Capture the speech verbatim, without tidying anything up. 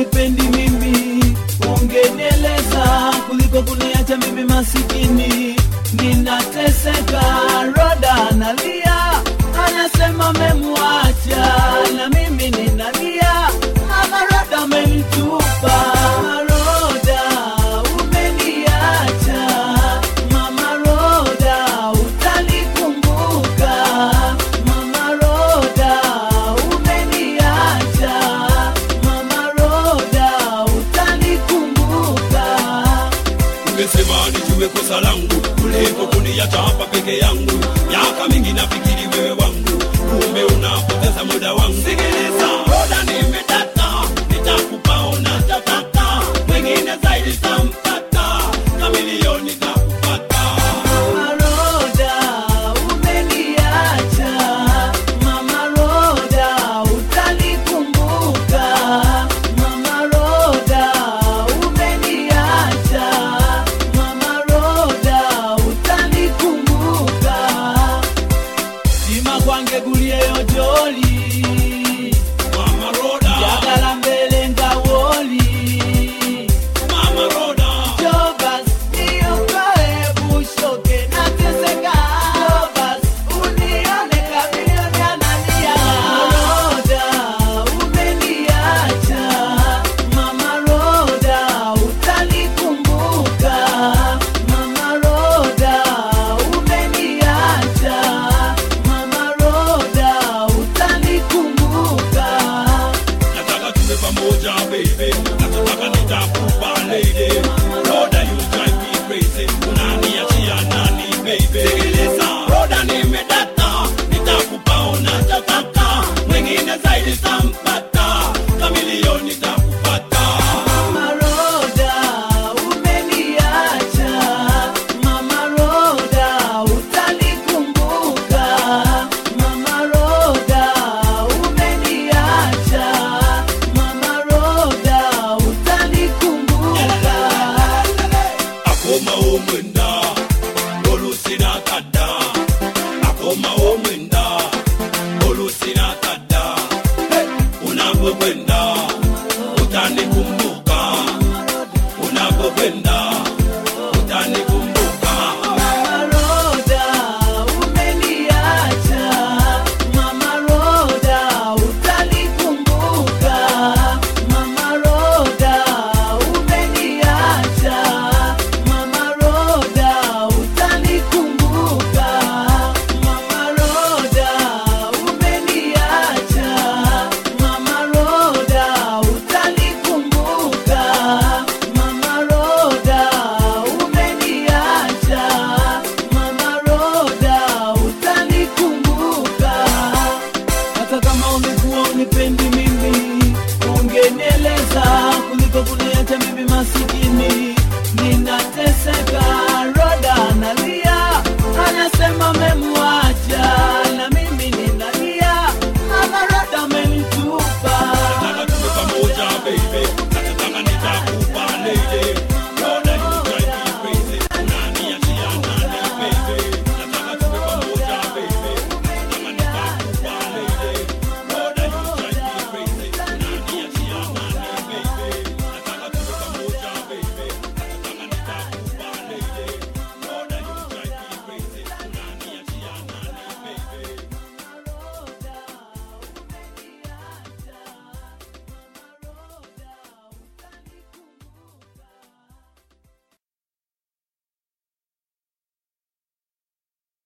unipendi mimi, ungenieleza kuliko kuniacha mimi masikini. Ninateseka, Roda analia, anasema memuacha, na mimi ninalia, Mama Roda amenitupa. Roda umeniacha, Mama Roda utanikumbuka. Mama Roda umeniacha, Mama Roda utanikumbuka. Ungesema nijue kosa langu kuliko kuniacha hapa peke yangu. Miaka mingi nafikiri wewe wangu, kumbe unapoteza muda wangu. Sikiliza Roda, nimedata, nitakupa unachotaka, mwingine zaidi tampata, na milioni takupata. Mama Roda umeniacha, Mama Roda utanikumbuka. Mama Roda umeniacha, Mama Roda utanikumbuka. Sima kwange gulie yojoli,